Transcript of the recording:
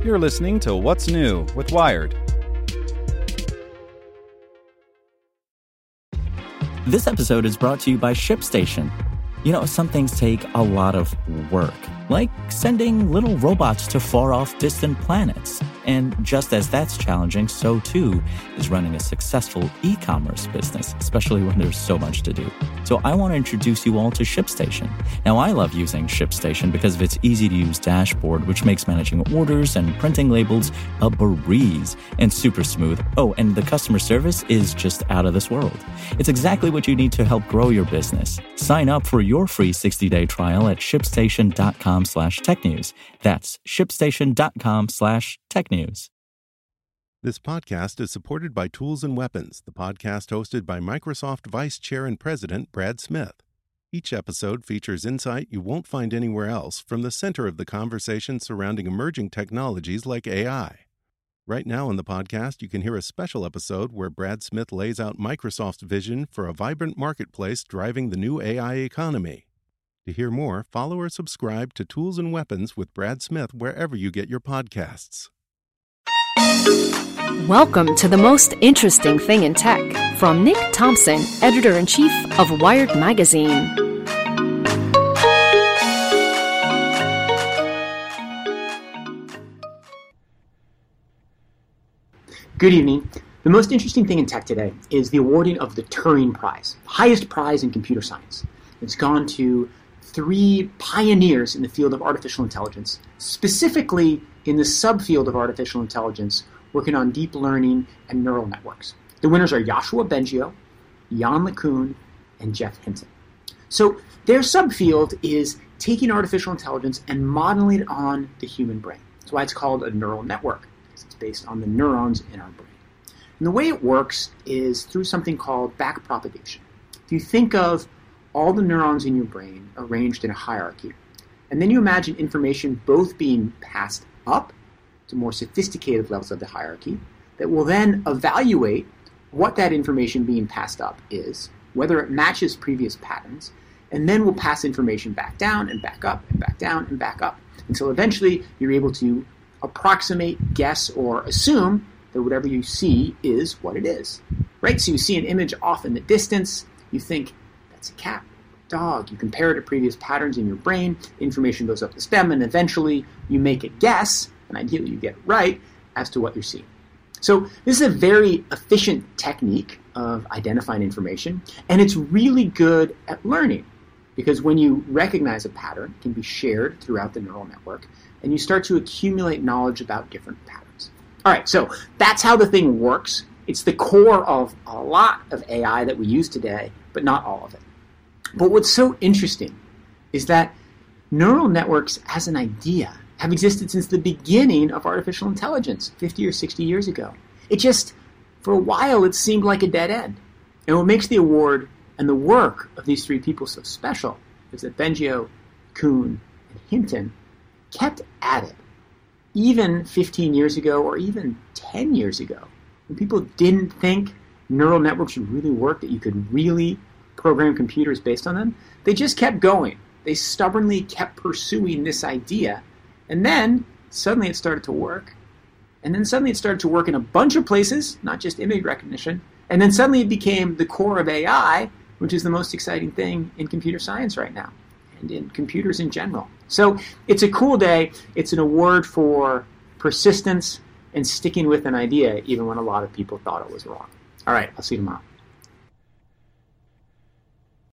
You're listening to What's New with Wired. This episode is brought to you by ShipStation. You know, some things take a lot of work, like sending little robots to far-off distant planets. And just as that's challenging, so too is running a successful e-commerce business, especially when there's so much to do. So I want to introduce you all to ShipStation. Now, I love using ShipStation because of its easy-to-use dashboard, which makes managing orders and printing labels a breeze and super smooth. Oh, and the customer service is just out of this world. It's exactly what you need to help grow your business. Sign up for your free 60-day trial at shipstation.com/technews. That's shipstation.com/technews. This podcast is supported by Tools and Weapons, the podcast hosted by Microsoft Vice Chair and President Brad Smith. Each episode features insight you won't find anywhere else from the center of the conversation surrounding emerging technologies like AI. Right now on the podcast, you can hear a special episode where Brad Smith lays out Microsoft's vision for a vibrant marketplace driving the new AI economy. To hear more, follow or subscribe to Tools and Weapons with Brad Smith wherever you get your podcasts. Welcome to the most interesting thing in tech from Nick Thompson, editor-in-chief of Wired Magazine. Good evening. The most interesting thing in tech today is the awarding of the Turing Prize, highest prize in computer science. It's gone to 3 pioneers in the field of artificial intelligence, specifically in the subfield of artificial intelligence, working on deep learning and neural networks. The winners are Yoshua Bengio, Yann LeCun, and Geoff Hinton. So their subfield is taking artificial intelligence and modeling it on the human brain. That's why it's called a neural network, because it's based on the neurons in our brain. And the way it works is through something called backpropagation. If you think of all the neurons in your brain arranged in a hierarchy, and then you imagine information both being passed up to more sophisticated levels of the hierarchy that will then evaluate what that information being passed up is, whether it matches previous patterns, and then will pass information back down and back up and back down and back up until eventually you're able to approximate, guess, or assume that whatever you see is what it is. Right? So you see an image off in the distance, you think, that's a cat, dog. You compare it to previous patterns in your brain, information goes up the stem, and eventually you make a guess, and ideally you get it right, as to what you're seeing. So this is a very efficient technique of identifying information, and it's really good at learning, because when you recognize a pattern, it can be shared throughout the neural network, and you start to accumulate knowledge about different patterns. All right, so that's how the thing works. It's the core of a lot of AI that we use today, but not all of it. But what's so interesting is that neural networks as an idea have existed since the beginning of artificial intelligence, 50 or 60 years ago. It just, for a while, it seemed like a dead end. And what makes the award and the work of these 3 people so special is that Bengio, Kuhn, and Hinton kept at it, even 15 years ago or even 10 years ago, when people didn't think neural networks would really work, that you could really program computers based on them. They just kept going. They stubbornly kept pursuing this idea, and then suddenly it started to work. And then suddenly it started to work in a bunch of places, not just image recognition, and then suddenly it became the core of AI, which is the most exciting thing in computer science right now, and in computers in general. So it's a cool day. It's an award for persistence and sticking with an idea, even when a lot of people thought it was wrong. All right, I'll see you tomorrow.